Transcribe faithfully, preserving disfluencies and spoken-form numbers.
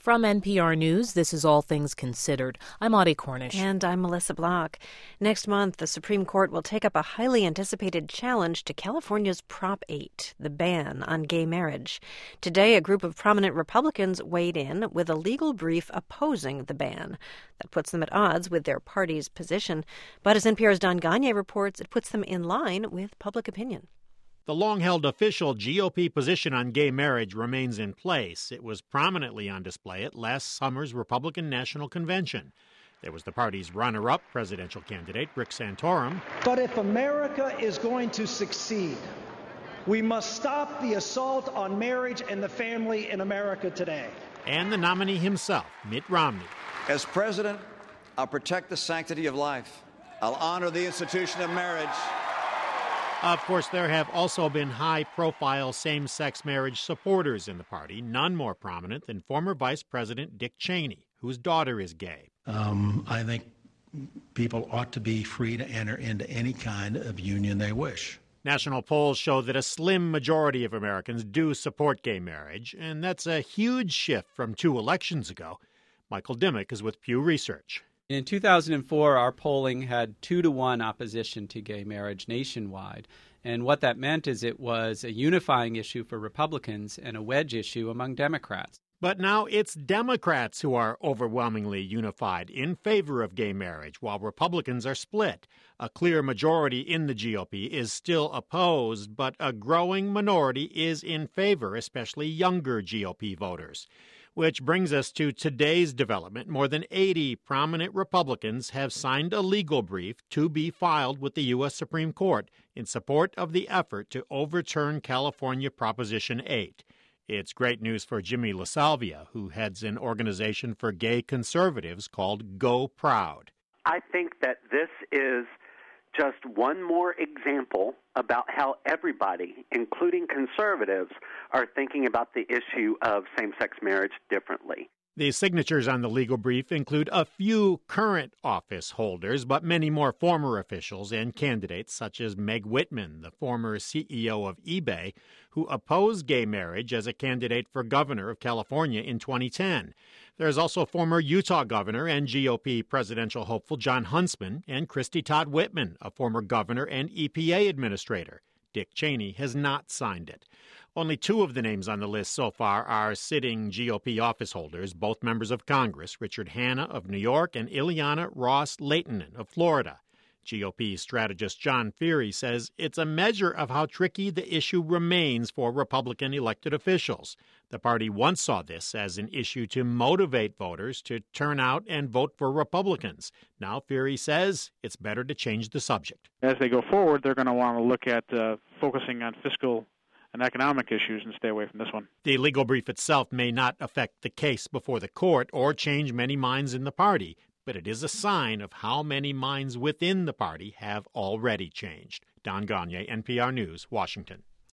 From N P R News, this is All Things Considered. I'm Audie Cornish. And I'm Melissa Block. Next month, the Supreme Court will take up a highly anticipated challenge to California's Prop eight, the ban on gay marriage. Today, a group of prominent Republicans weighed in with a legal brief opposing the ban. That puts them at odds with their party's position. But as N P R's Don Gonyea reports, it puts them in line with public opinion. The long-held official G O P position on gay marriage remains in place. It was prominently on display at last summer's Republican National Convention. There was the party's runner-up presidential candidate, Rick Santorum. But if America is going to succeed, we must stop the assault on marriage and the family in America today. And the nominee himself, Mitt Romney. As president, I'll protect the sanctity of life. I'll honor the institution of marriage. Of course, there have also been high-profile same-sex marriage supporters in the party, none more prominent than former Vice President Dick Cheney, whose daughter is gay. Um, I think people ought to be free to enter into any kind of union they wish. National polls show that a slim majority of Americans do support gay marriage, and that's a huge shift from two elections ago. Michael Dimick is with Pew Research. In two thousand four, our polling had two to one opposition to gay marriage nationwide. And what that meant is it was a unifying issue for Republicans and a wedge issue among Democrats. But now it's Democrats who are overwhelmingly unified in favor of gay marriage, while Republicans are split. A clear majority in the G O P is still opposed, but a growing minority is in favor, especially younger G O P voters. Which brings us to today's development. More than eighty prominent Republicans have signed a legal brief to be filed with the U S Supreme Court in support of the effort to overturn California Proposition eight. It's great news for Jimmy LaSalvia, who heads an organization for gay conservatives called Go Proud. I think that this is just one more example about how everybody, including conservatives, are thinking about the issue of same-sex marriage differently. The signatures on the legal brief include a few current office holders, but many more former officials and candidates, such as Meg Whitman, the former C E O of eBay, who opposed gay marriage as a candidate for governor of California in twenty ten. There's also former Utah governor and G O P presidential hopeful Jon Huntsman and Christy Todd Whitman, a former governor and E P A administrator. Dick Cheney has not signed it. Only two of the names on the list so far are sitting G O P office holders, both members of Congress, Richard Hanna of New York and Ileana Ros-Lehtinen of Florida. G O P strategist John Feehery says it's a measure of how tricky the issue remains for Republican elected officials. The party once saw this as an issue to motivate voters to turn out and vote for Republicans. Now Feehery says it's better to change the subject. As they go forward, they're going to want to look at uh, focusing on fiscal and economic issues and stay away from this one. The legal brief itself may not affect the case before the court or change many minds in the party, but it is a sign of how many minds within the party have already changed. Don Gonyea, N P R News, Washington.